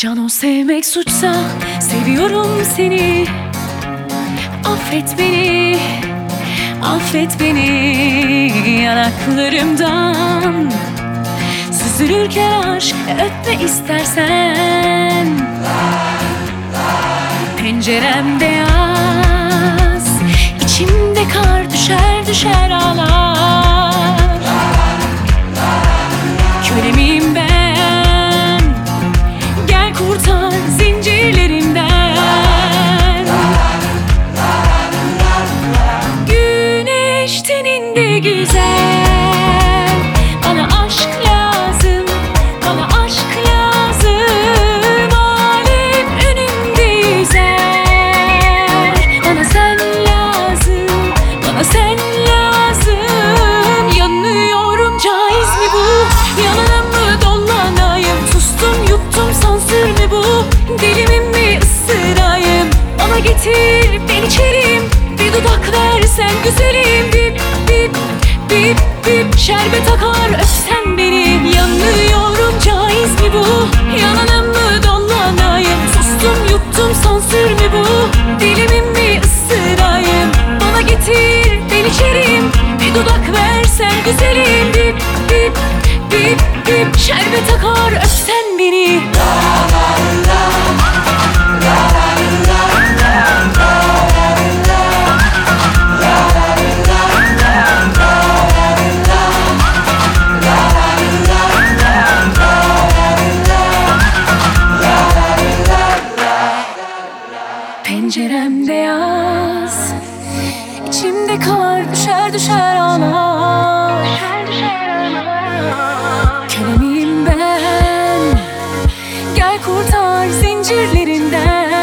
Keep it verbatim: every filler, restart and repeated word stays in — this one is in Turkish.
Cano sevmek suçsa seviyorum seni. Affet beni, affet beni yanaklarımdan. Süzülürken aşk öpme istersen. Penceremde yaz, içimde kar düşer düşer ağlar. Kölemiyim ben, gel kurtar zincirlerimden. Güneş teninde güzel, bana aşk lazım, bana aşk lazım. Alem önümde yüzer, bana sen lazım, bana sen lazım. Yanıyorum, caiz mi bu? Yalanım mı, dolanayım? Sustum yuttum, sansür mü bu? Dilimim mi, ısırayım? Bana getir, ben içerim. Bir dudak versen güzelim. Bip bip bip bip, şerbet akar öpsen beni. Yanıyorum, caiz mi bu? Yalanım mı, dolanayım? Sustum yuttum, sansür mü bu? Dilimim mi, ısırayım? Bana getir, ben içerim. Bir dudak versen güzelim. Bip bip bip bip, şerbet akar öpsen beni. Penceremde yaz, içimde kar düşer düşer ağlar. Kölemiyim ben, gel kurtar zincirlerinden.